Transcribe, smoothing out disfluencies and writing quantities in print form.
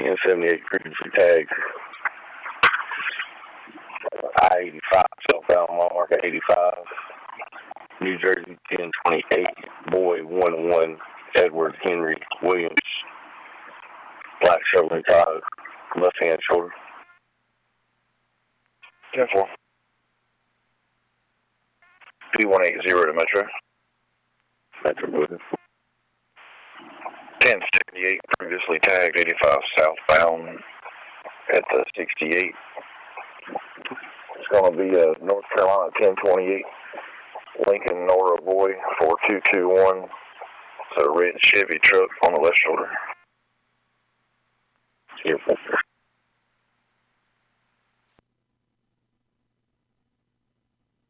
1078 previously tagged. I-85, southbound Walmart at 85. New Jersey 1028, boy 11, Edward Henry Williams. Black Chevrolet Tahoe, left hand shoulder. 10-4. P180 to Metro. Metro booking. 1078, previously tagged 85 southbound at the 68. It's going to be North Carolina 1028, Lincoln Nora Boy 4221. It's a red Chevy truck on the left shoulder. Here,